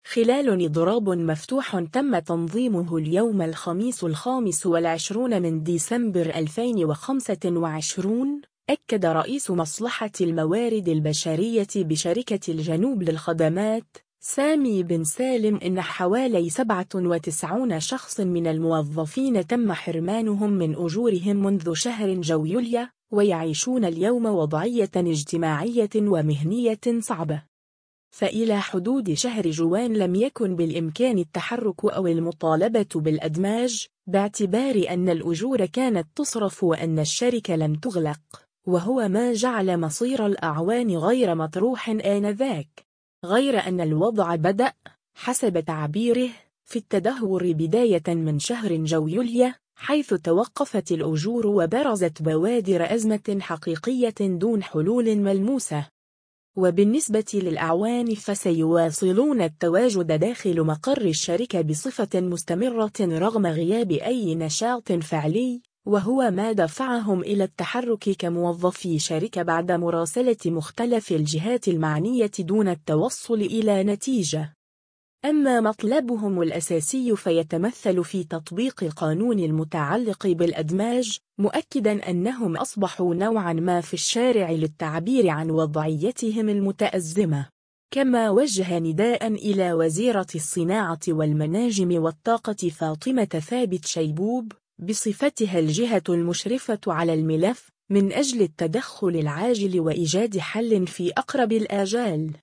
خلال إضراب مفتوح تم تنظيمه اليوم الخميس 25 من ديسمبر 2025، أكد رئيس مصلحة الموارد البشرية بشركة الجنوب للخدمات سامي بن سالم إن حوالي 97 شخص من الموظفين تم حرمانهم من أجورهم منذ شهر يوليو، ويعيشون اليوم وضعية اجتماعية ومهنية صعبة. فإلى حدود شهر جوان لم يكن بالإمكان التحرك أو المطالبة بالأدماج، باعتبار أن الأجور كانت تصرف وأن الشركة لم تغلق، وهو ما جعل مصير الأعوان غير مطروح آنذاك. غير أن الوضع بدأ، حسب تعبيره، في التدهور بداية من شهر يوليو، حيث توقفت الأجور وبرزت بوادر أزمة حقيقية دون حلول ملموسة. وبالنسبة للأعوان فسيواصلون التواجد داخل مقر الشركة بصفة مستمرة رغم غياب أي نشاط فعلي، وهو ما دفعهم إلى التحرك كموظفي شركة بعد مراسلة مختلف الجهات المعنية دون التوصل إلى نتيجة. أما مطلبهم الأساسي فيتمثل في تطبيق القانون المتعلق بالأدماج، مؤكداً أنهم أصبحوا نوعاً ما في الشارع للتعبير عن وضعيتهم المتأزمة. كما وجه نداءً إلى وزيرة الصناعة والمناجم والطاقة فاطمة ثابت شيبوب بصفتها الجهة المشرفة على الملف من أجل التدخل العاجل وإيجاد حل في أقرب الآجال.